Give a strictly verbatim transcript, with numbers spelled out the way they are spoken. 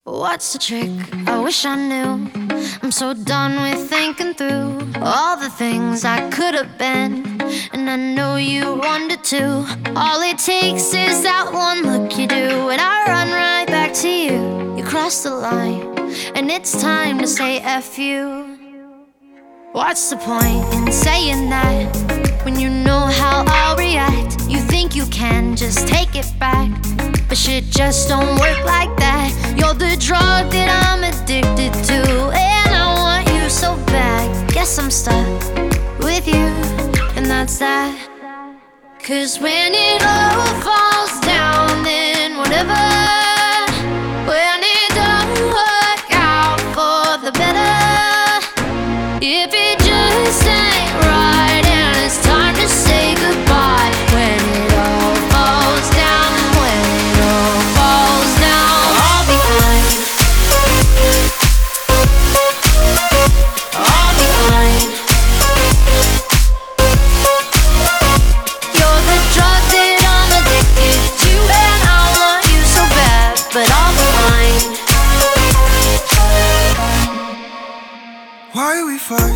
What's the trick? I wish I knew. I'm so done with thinking through all the things I could have been, and I know you wanted to. All it takes is that one look you do, and I run right back to you. You cross the line, and it's time to say F you. What's the point in saying that when you know how I'll react? You think you can just take it back, but shit just don't work like that. You're the drug that I'm addicted to, and I want you so bad. Guess I'm stuck with you, and that's that. Cause when it all falls down, then whatever. When it don't work out for the better, if it just ain't right and it's time to say goodbye. When it all falls down, when it all falls down, I'll be fine. I'll be fine. You're the drug that I'm addicted to, and I want you so bad, but I'll be fine. Why we fight?